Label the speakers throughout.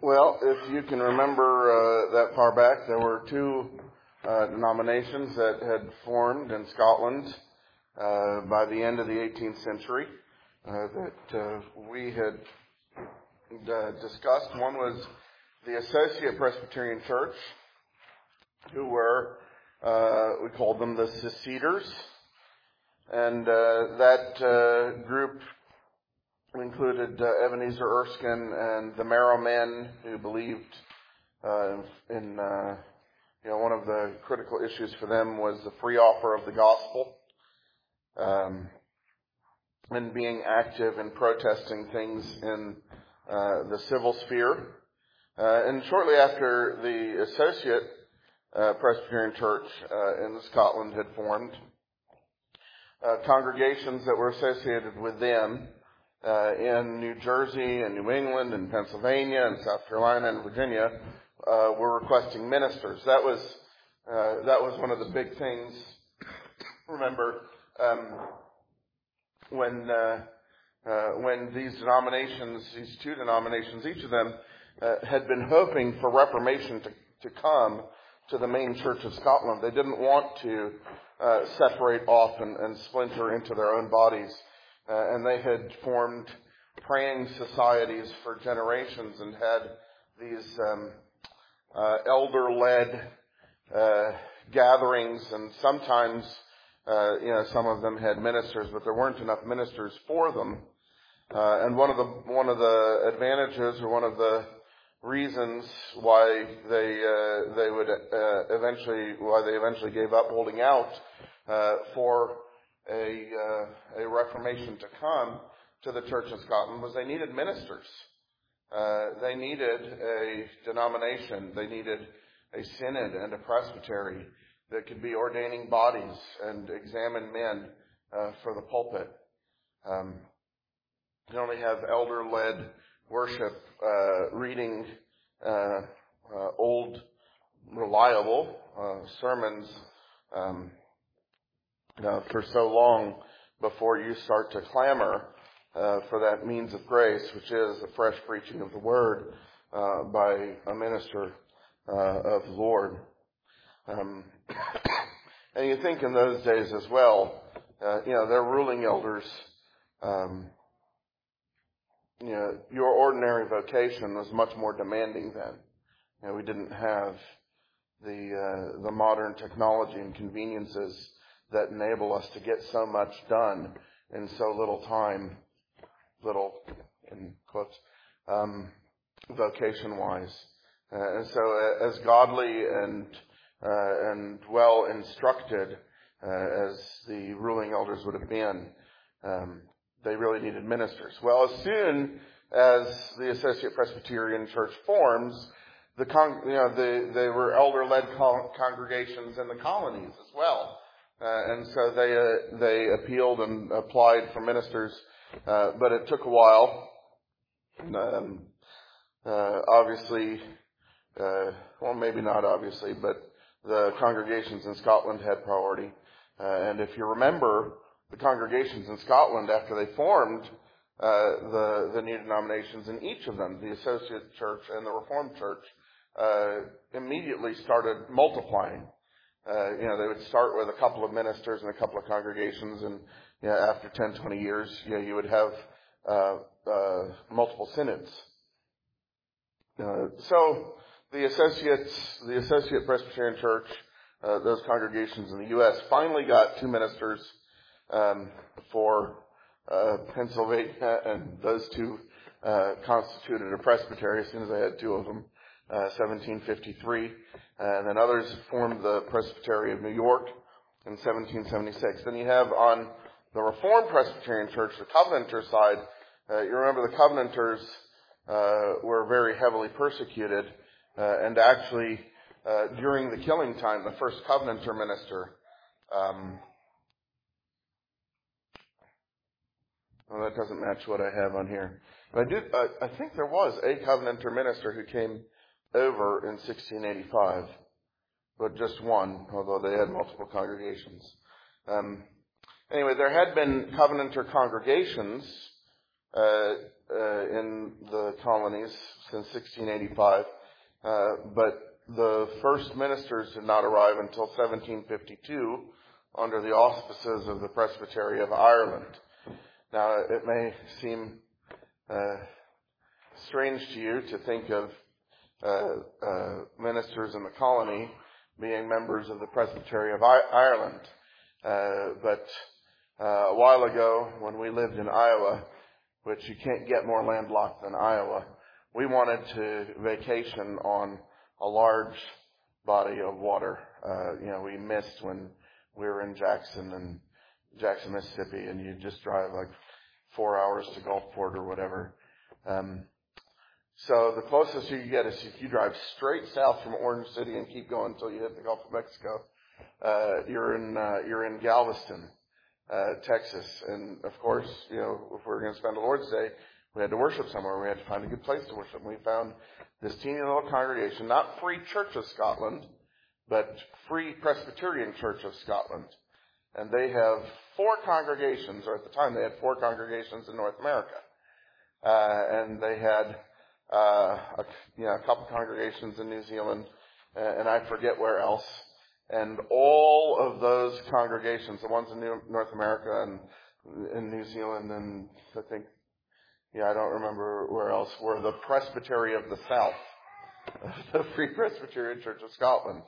Speaker 1: Well, if you can remember that far back, there were two denominations that had formed in Scotland by the end of the 18th century that we had discussed. One was the Associate Presbyterian Church, who were, we called them the Seceders, and that group included Ebenezer Erskine and the Marrow Men, who believed in one of the critical issues for them was the free offer of the gospel, and being active in protesting things in the civil sphere. And shortly after the Associate Presbyterian Church in Scotland had formed, congregations that were associated with them in New Jersey and New England and Pennsylvania and South Carolina and Virginia were requesting ministers. That was one of the big things. Remember, when these two denominations, each of them had been hoping for Reformation to come to the main Church of Scotland. They didn't want to separate off and splinter into their own bodies. And they had formed praying societies for generations and had these elder-led gatherings, and sometimes some of them had ministers, but there weren't enough ministers for them. And one of the advantages, or one of the reasons why they eventually gave up holding out for a Reformation to come to the Church of Scotland was they needed ministers. They needed a denomination. They needed a synod and a presbytery that could be ordaining bodies and examine men for the pulpit. You only have elder-led worship, reading old, reliable sermons for so long before you start to clamor for that means of grace, which is the fresh preaching of the Word by a minister of the Lord. And you think in those days as well, their ruling elders, your ordinary vocation was much more demanding then. We didn't have the modern technology and conveniences that enable us to get so much done in so little time, little in quotes, vocation-wise. And so as godly and well instructed as the ruling elders would have been, they really needed ministers. Well, as soon as the Associate Presbyterian Church forms, they were elder-led congregations in the colonies as well. And so they appealed and applied for ministers, but it took a while. Obviously, well, maybe not obviously, but the congregations in Scotland had priority. And if you remember, the congregations in Scotland, after they formed the new denominations, in each of them, the Associate Church and the Reformed Church, immediately started multiplying. They would start with a couple of ministers and a couple of congregations, and after 10, 20 years, you would have multiple synods. So the Associate Presbyterian Church, those congregations in the U.S., finally got two ministers for Pennsylvania, and those two constituted a presbytery as soon as they had two of them. 1753, and then others formed the Presbytery of New York in 1776. Then you have on the Reformed Presbyterian Church, the Covenanter side. You remember the Covenanters were very heavily persecuted, and actually during the killing time, the first Covenanter minister, well, that doesn't match what I have on here, but I think there was a Covenanter minister who came over in 1685, but just one, although they had multiple congregations. Anyway, there had been Covenanter congregations in the colonies since 1685, but the first ministers did not arrive until 1752 under the auspices of the Presbytery of Ireland. Now, it may seem strange to you to think of ministers in the colony being members of the Presbytery of Ireland, but a while ago, when we lived in Iowa, which you can't get more landlocked than Iowa, we wanted to vacation on a large body of water. We missed when we were in Jackson, Mississippi, and you just drive like 4 hours to Gulfport or whatever. So the closest you can get is if you drive straight south from Orange City and keep going until you hit the Gulf of Mexico. You're in Galveston, Texas, and of course, if we were going to spend the Lord's Day, we had to worship somewhere. We had to find a good place to worship. And we found this teeny little congregation, not Free Church of Scotland, but Free Presbyterian Church of Scotland. And they have 4 congregations, or at the time they had 4 congregations in North America. And they had a couple congregations in New Zealand, and I forget where else. And all of those congregations, the ones in North America and in New Zealand, and I think, I don't remember where else, were the Presbytery of the South, the Free Presbyterian Church of Scotland.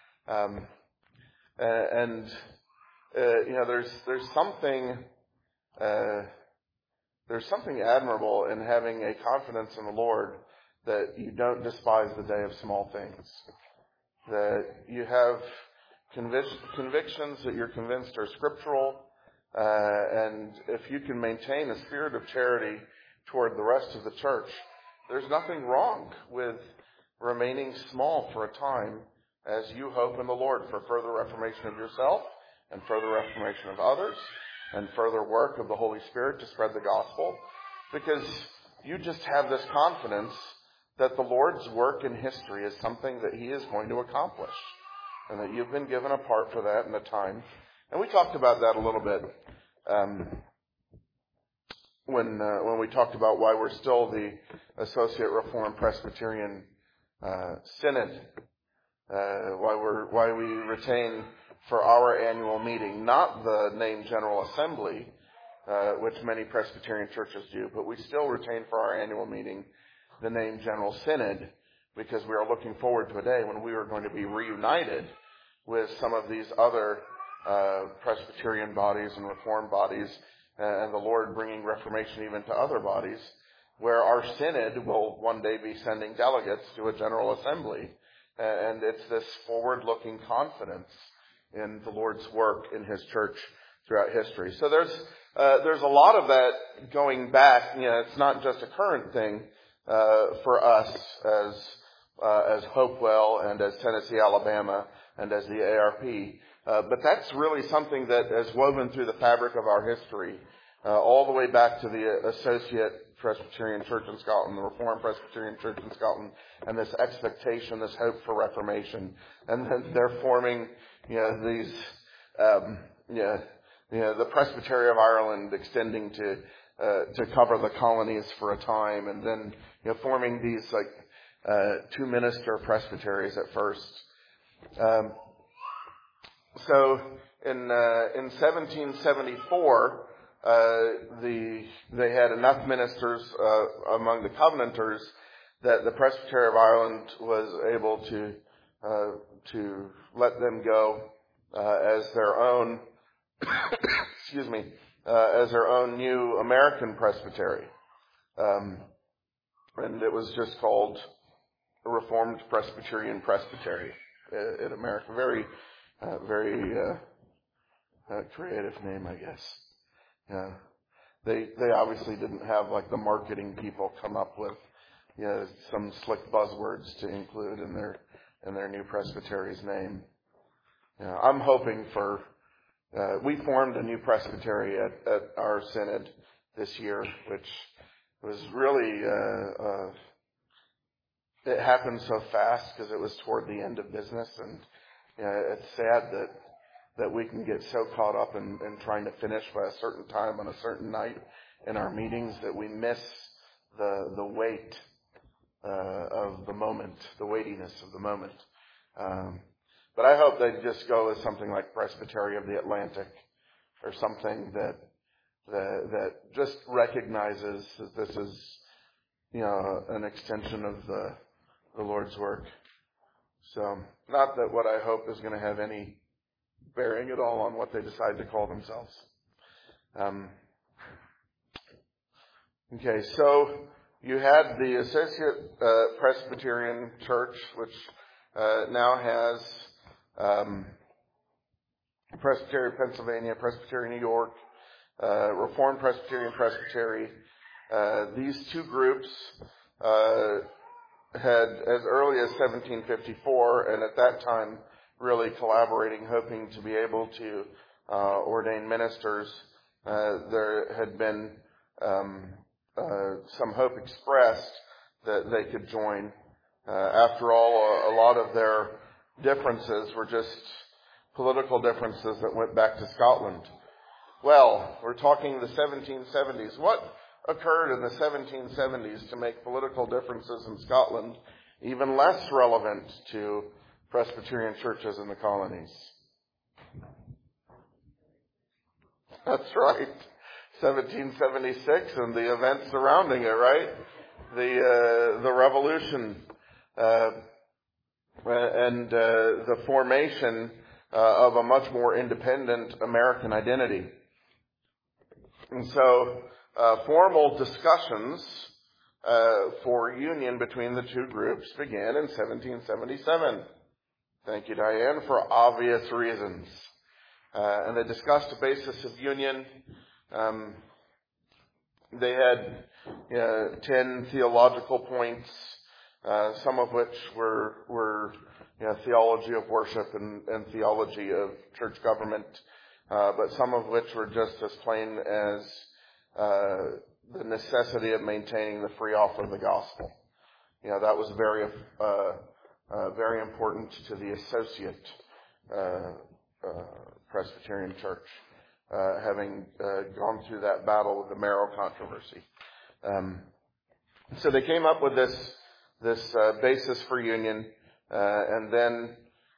Speaker 1: There's something admirable in having a confidence in the Lord that you don't despise the day of small things, that you have convictions that you're convinced are scriptural, and if you can maintain a spirit of charity toward the rest of the church, there's nothing wrong with remaining small for a time as you hope in the Lord for further reformation of yourself and further reformation of others and further work of the Holy Spirit to spread the gospel, because you just have this confidence that the Lord's work in history is something that He is going to accomplish, and that you've been given a part for that in a time. And we talked about that a little bit when we talked about why we're still the Associate Reformed Presbyterian Synod, why we retain for our annual meeting, not the named General Assembly, which many Presbyterian churches do, but we still retain for our annual meeting the named General Synod, because we are looking forward to a day when we are going to be reunited with some of these other Presbyterian bodies and Reformed bodies, and the Lord bringing Reformation even to other bodies, where our Synod will one day be sending delegates to a General Assembly. And it's this forward-looking confidence in the Lord's work in His church throughout history. So there's a lot of that going back. It's not just a current thing for us as Hopewell and as Tennessee, Alabama, and as the ARP. But that's really something that is woven through the fabric of our history, all the way back to the Associate Presbyterian Church in Scotland, the Reformed Presbyterian Church in Scotland, and this expectation, this hope for reformation. And then they're forming, the Presbytery of Ireland extending to cover the colonies for a time, and then, forming these, 2-minister presbyteries at first. So in 1774, they had enough ministers among the Covenanters that the Presbytery of Ireland was able to let them go as their own, as their own new American presbytery, and it was just called a Reformed Presbyterian Presbytery in America. Very creative name, I guess. They obviously didn't have the marketing people come up with some slick buzzwords to include in their new presbytery's name. I'm hoping for. We formed a new presbytery at our synod this year, which was really it happened so fast because it was toward the end of business, and it's sad that we can get so caught up in trying to finish by a certain time on a certain night in our meetings that we miss the weight of the moment, the weightiness of the moment. But I hope they just go with something like Presbytery of the Atlantic, or something that just recognizes that this is, an extension of the Lord's work. So, not that what I hope is going to have any bearing at all on what they decide to call themselves. Okay, so you had the Associate Presbyterian Church, which now has Presbytery of Pennsylvania, Presbytery New York, Reformed Presbyterian Presbytery. These two groups had, as early as 1754, and at that time, really collaborating, hoping to be able to ordain ministers. There had been some hope expressed that they could join. After all, a lot of their differences were just political differences that went back to Scotland. Well, we're talking the 1770s. What occurred in the 1770s to make political differences in Scotland even less relevant to Presbyterian churches in the colonies? That's right. 1776 and the events surrounding it, right? The revolution and the formation of a much more independent American identity. And so formal discussions for union between the two groups began in 1777. Thank you, Diane, for obvious reasons. And they discussed a basis of union. They had 10 theological points, some of which were theology of worship and theology of church government, but some of which were just as plain as the necessity of maintaining the free offer of the gospel. That was very important to the Associate Presbyterian Church, having gone through that battle with the Marrow controversy. So they came up with this basis for union, and then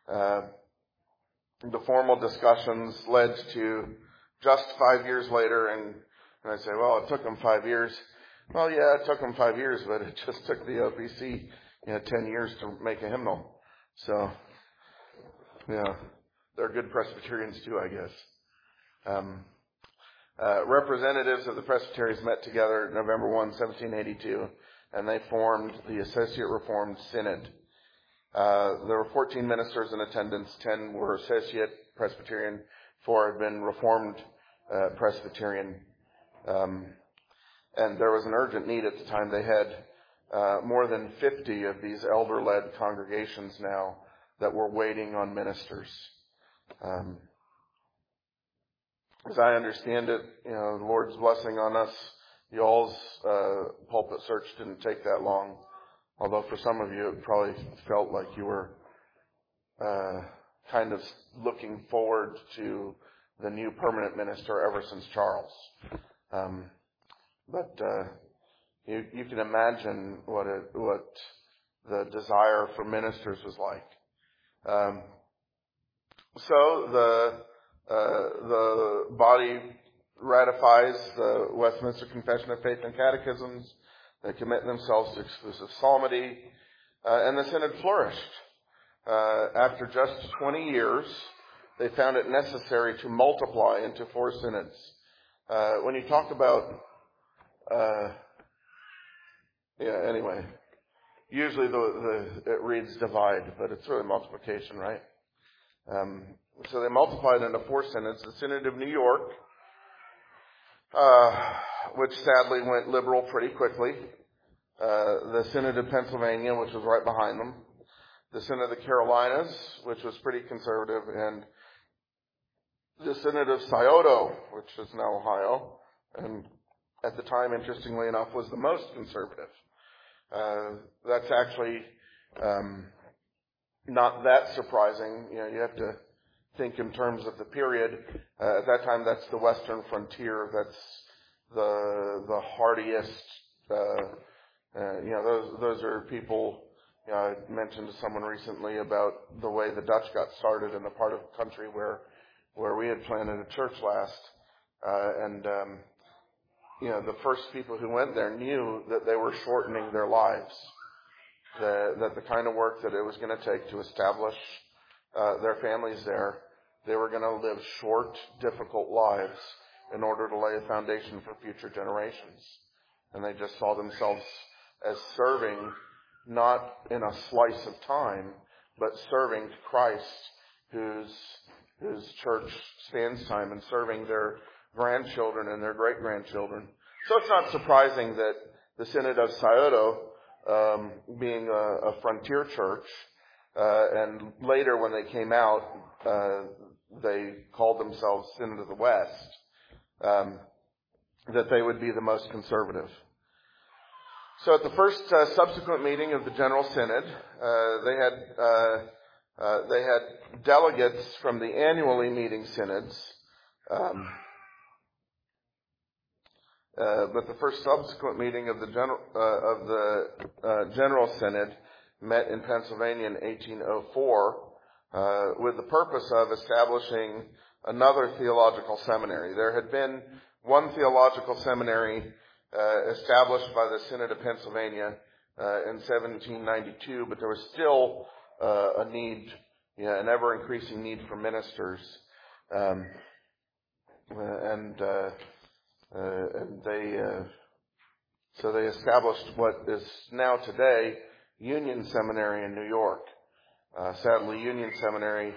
Speaker 1: the formal discussions led to just 5 years later, and I say, well, it took them 5 years. Well, yeah, it took them 5 years, but it just took the OPC 10 years to make a hymnal. So, they're good Presbyterians too, I guess. Representatives of the presbyteries met together November 1, 1782, and they formed the Associate Reformed Synod. There were 14 ministers in attendance. 10 were Associate Presbyterian. 4 had been Reformed Presbyterian. And there was an urgent need at the time. They had more than 50 of these elder-led congregations now that were waiting on ministers. As I understand it, the Lord's blessing on us, y'all's pulpit search didn't take that long. Although for some of you, it probably felt like you were kind of looking forward to the new permanent minister ever since Charles. But you can imagine what the desire for ministers was like. So the body ratifies the Westminster Confession of Faith and Catechisms. They commit themselves to exclusive psalmody, and the synod flourished. After just 20 years, they found it necessary to multiply into 4 synods. When you talk about, anyway, usually it reads divide, but it's really multiplication, right? So they multiplied into 4 synods. The Synod of New York, which sadly went liberal pretty quickly. The Synod of Pennsylvania, which was right behind them. The Synod of the Carolinas, which was pretty conservative. And the Synod of Scioto, which is now Ohio, and at the time, interestingly enough, was the most conservative. That's actually not that surprising. You have to think in terms of the period. At that time, that's the western frontier. That's the hardiest. Those are people. I mentioned to someone recently about the way the Dutch got started in the part of the country where we had planted a church last, the first people who went there knew that they were shortening their lives, that the kind of work that it was going to take to establish their families there, they were going to live short, difficult lives in order to lay a foundation for future generations. And they just saw themselves as serving, not in a slice of time, but serving Christ, whose church spans time, and serving their grandchildren and their great-grandchildren. So it's not surprising that the Synod of Scioto, being a frontier church, and later when they came out, they called themselves Synod of the West, that they would be the most conservative. So at the first subsequent meeting of the General Synod, they had delegates from the annually meeting synods, but the first subsequent meeting of the General Synod met in Pennsylvania in 1804 with the purpose of establishing another theological seminary. There had been one theological seminary established by the Synod of Pennsylvania in 1792, but there was still a need, an ever-increasing need for ministers, so they established what is now today Union Seminary in New York. Sadly, Union Seminary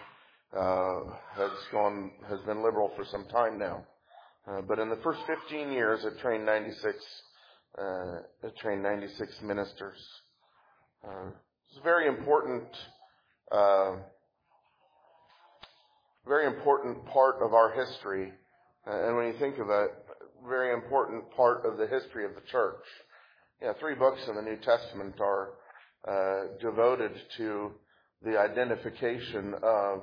Speaker 1: has been liberal for some time now. But in the first 15 years, it trained 96 ministers. It's a very important part of our history. And when you think of that, very important part of the history of the church. 3 books in the New Testament are devoted to the identification of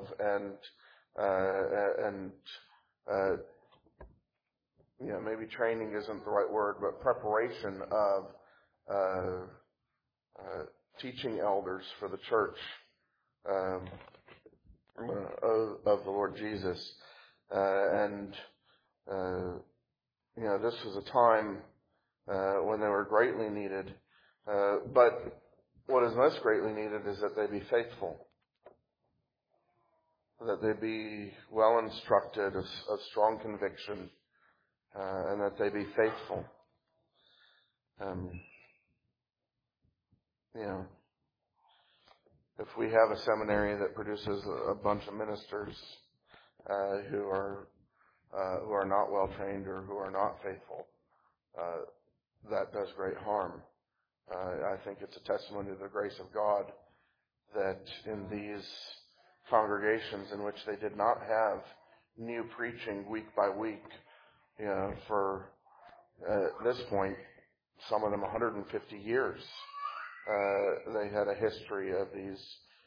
Speaker 1: maybe training isn't the right word, but preparation of teaching elders for the church of the Lord Jesus. This was a time when they were greatly needed. But what is most greatly needed is that they be faithful, that they be well instructed, of strong conviction, and that they be faithful. If we have a seminary that produces a bunch of ministers who are not well trained or who are not faithful, that does great harm. I think it's a testimony to the grace of God that in these congregations in which they did not have new preaching week by week, for at this point, some of them 150 years, they had a history of these,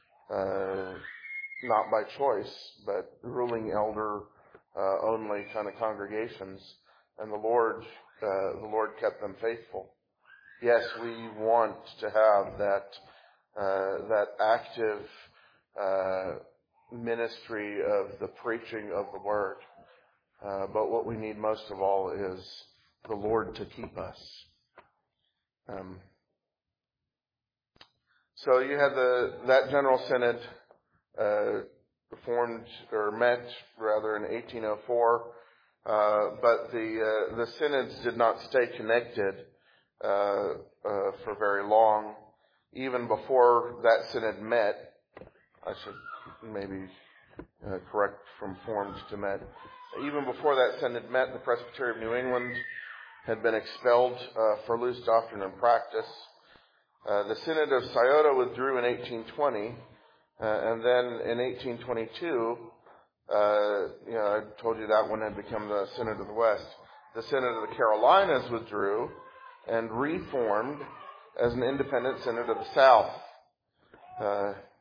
Speaker 1: not by choice, but ruling elder only kind of congregations, and the Lord kept them faithful. Yes, we want to have that active ministry of the preaching of the Word. But what we need most of all is the Lord to keep us. So you had that General Synod met in 1804, but the synods did not stay connected for very long. Even before that synod met, I should maybe correct from formed to met. Even before that synod met, the Presbytery of New England had been expelled for loose doctrine and practice. The Synod of Scioto withdrew in 1820, and then in 1822, I told you that one had become the Synod of the West. The Synod of the Carolinas withdrew and reformed as an independent Synod of the South.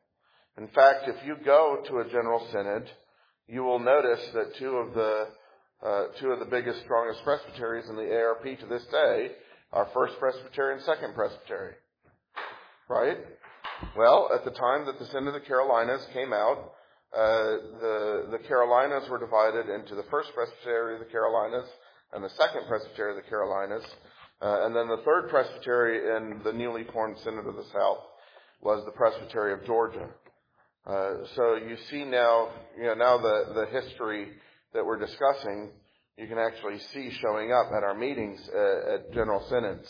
Speaker 1: In fact, if you go to a General Synod, you will notice that 2 of the two of the biggest, strongest presbyteries in the ARP to this day are First Presbytery and Second Presbytery. Right? Well, at the time that the Synod of the Carolinas came out, the Carolinas were divided into the First Presbytery of the Carolinas and the Second Presbytery of the Carolinas. And then the Third Presbytery in the newly formed Synod of the South was the Presbytery of Georgia. So you see now the history that we're discussing, you can actually see showing up at our meetings at General Synods.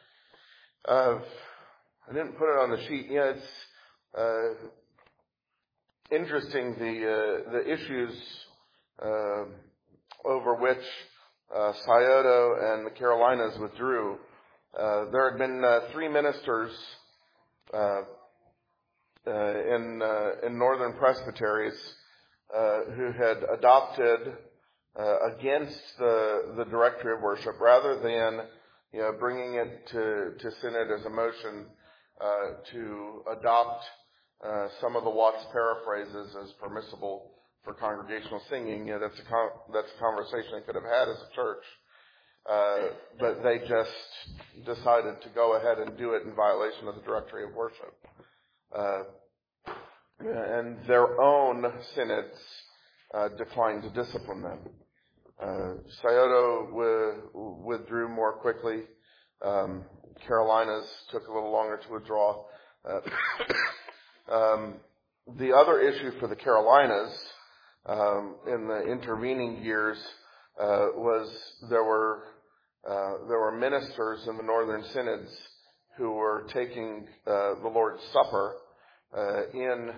Speaker 1: I didn't put it on the sheet. Yeah, it's interesting the issues over which Scioto and the Carolinas withdrew. There had been three ministers in northern presbyteries who had adopted against the directory of worship, rather than bringing it to Synod as a motion to adopt some of the Watts paraphrases as permissible for congregational singing. That's a conversation they could have had as a church, but they just decided to go ahead and do it in violation of the directory of worship. And their own synods declined to discipline them. Scioto withdrew more quickly. Carolinas took a little longer to withdraw. The other issue for the Carolinas in the intervening years was there were ministers in the northern synods who were taking the Lord's Supper in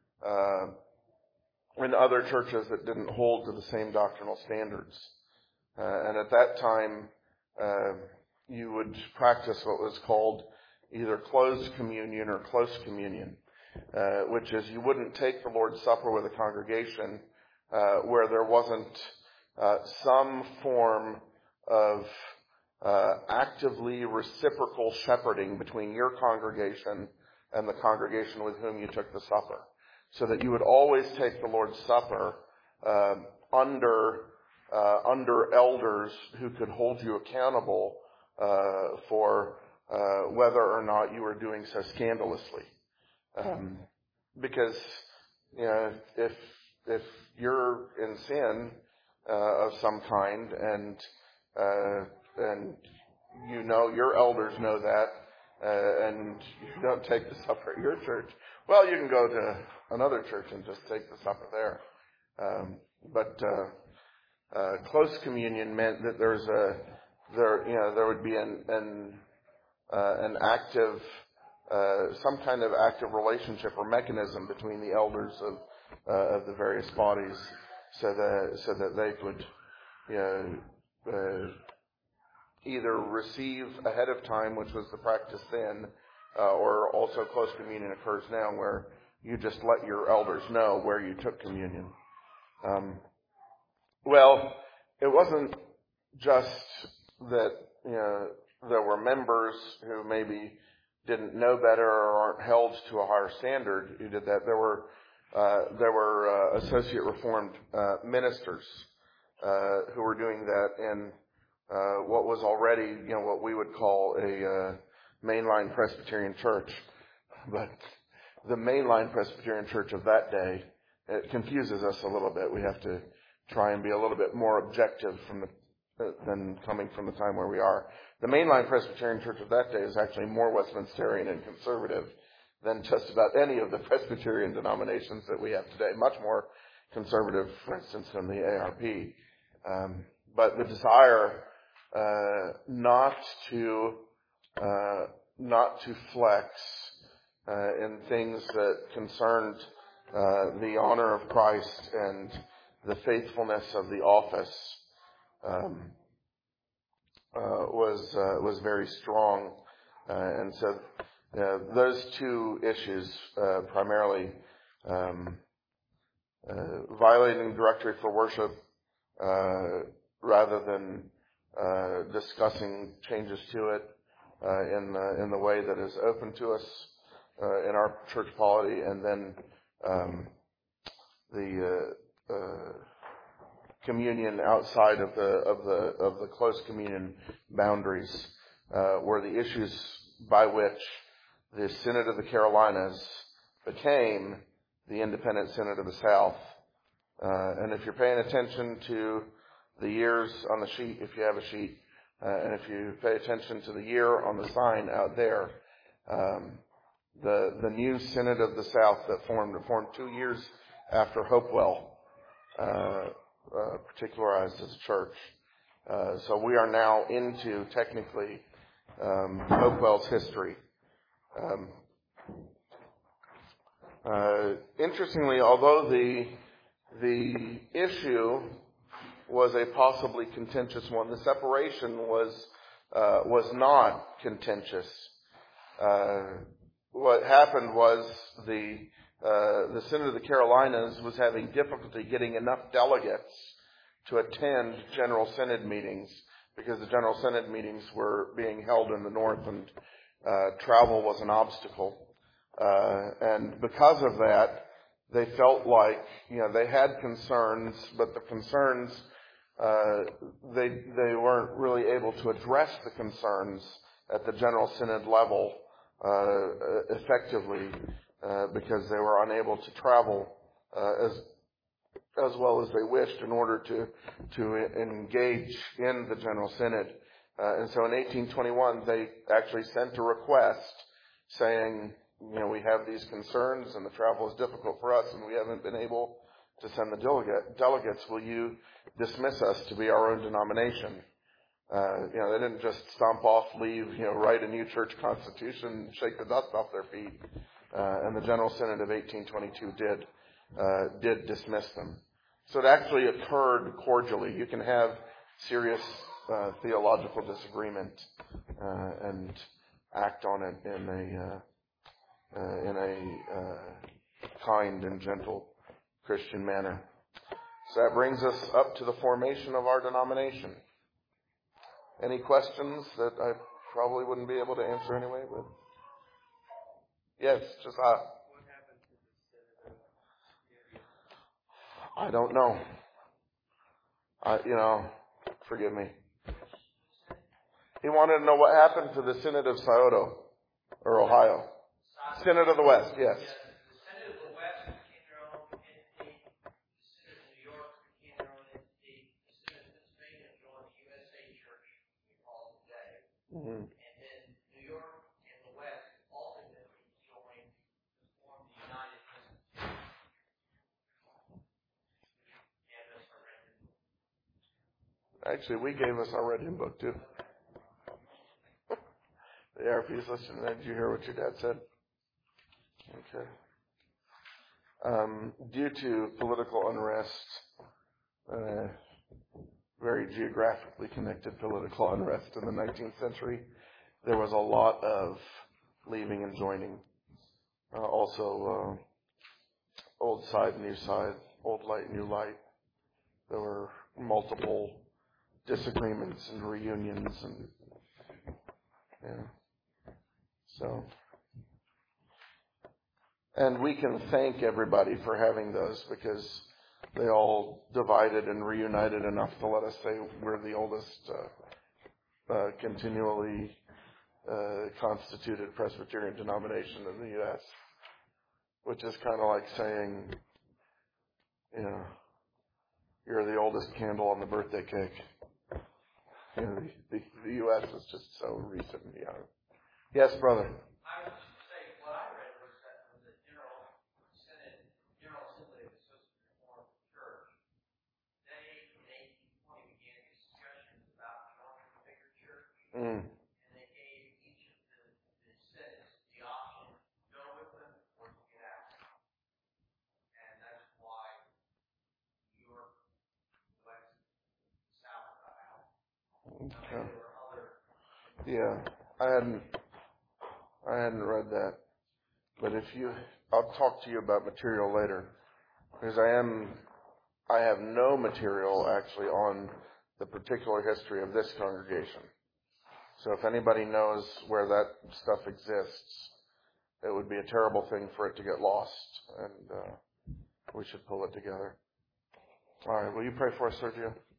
Speaker 1: other churches that didn't hold to the same doctrinal standards. And at that time, you would practice what was called either closed communion or close communion, which is you wouldn't take the Lord's Supper with a congregation where there wasn't some form of actively reciprocal shepherding between your congregation and the congregation with whom you took the supper. So that you would always take the Lord's Supper under elders who could hold you accountable for whether or not you were doing so scandalously. Because if you're in sin of some kind and your elders know that, and you don't take the supper at your church, well, you can go to another church and just take the supper there. But close communion meant that there would be an active, some kind of active relationship or mechanism between the elders of the various bodies, so that they could either receive ahead of time, which was the practice then, or also close communion occurs now, where you just let your elders know where you took communion. Well, it wasn't just that there were members who maybe didn't know better or aren't held to a higher standard who did that. There were associate Reformed ministers who were doing that in what was already what we would call a mainline Presbyterian church. But the mainline Presbyterian church of that day, it confuses us a little bit. We have to try and be a little bit more objective than coming from the time where we are. The mainline Presbyterian church of that day is actually more Westminsterian and conservative than just about any of the Presbyterian denominations that we have today. Much more conservative, for instance, than the ARP. But the desire not to flex in things that concerned the honor of Christ and the faithfulness of the office was very strong, and so those two issues primarily violating the directory for worship rather than discussing changes to it in the way that is open to us in our church polity, and then communion outside of the close communion boundaries were the issues by which the Synod of the Carolinas became the Independent Synod of the South. And if you're paying attention to the years on the sheet, if you have a sheet, and if you pay attention to the year on the sign out there, the new Synod of the South that formed 2 years after Hopewell particularized as a church. So we are now into, technically, Hopewell's history. Interestingly, although the issue was a possibly contentious one, the separation was not contentious. What happened was the Synod of the Carolinas was having difficulty getting enough delegates to attend General Synod meetings because the General Synod meetings were being held in the north and travel was an obstacle. And because of that, they felt like, they had concerns, but the concerns, they weren't really able to address the concerns at the General Synod level effectively because they were unable to travel as well as they wished in order to engage in the General Synod. And so in 1821, they actually sent a request saying, we have these concerns and the travel is difficult for us and we haven't been able to send the delegates. Will you dismiss us to be our own denomination? They didn't just stomp off, leave, write a new church constitution, shake the dust off their feet. And the General Synod of 1822 did dismiss them. So it actually occurred cordially. You can have serious theological disagreement and act on it in a kind and gentle Christian manner. So that brings us up to the formation of our denomination. Any questions that I probably wouldn't be able to answer anyway? But yes, just I don't know. Forgive me. He wanted to know what happened to the Synod of Scioto, or Ohio. Synod of the West, yes.
Speaker 2: The Synod of the West became their own entity. The Synod of New York became their own entity. The Synod of Pennsylvania joined the USA Church, we call it today. Mm-hmm. And then New York and the West ultimately joined to form the United Methodist.
Speaker 1: Actually, we gave us our red hymn book too. The ARP's listening. Did you hear what your dad said? Okay. Due to political unrest, very geographically connected political unrest in the 19th century, there was a lot of leaving and joining. Also, old side, new side, old light, new light. There were multiple disagreements and reunions and and we can thank everybody for having those because they all divided and reunited enough to let us say we're the oldest continually constituted Presbyterian denomination in the U.S., which is kind of like saying, you're the oldest candle on the birthday cake. The U.S. is just so recent and young. Yes, brother.
Speaker 2: I was just saying, what I read was that the General Assembly of the Associate Reformed Church, they, in 1820, began discussions about joining a bigger church. And they gave each of the synods the option to go with them or to get out. And that's why New York, West, South got out.
Speaker 1: Okay.
Speaker 2: There were other.
Speaker 1: Yeah, I hadn't read that, but I'll talk to you about material later, because I have no material actually on the particular history of this congregation. So if anybody knows where that stuff exists, it would be a terrible thing for it to get lost, and we should pull it together. All right. Will you pray for us, Sergio?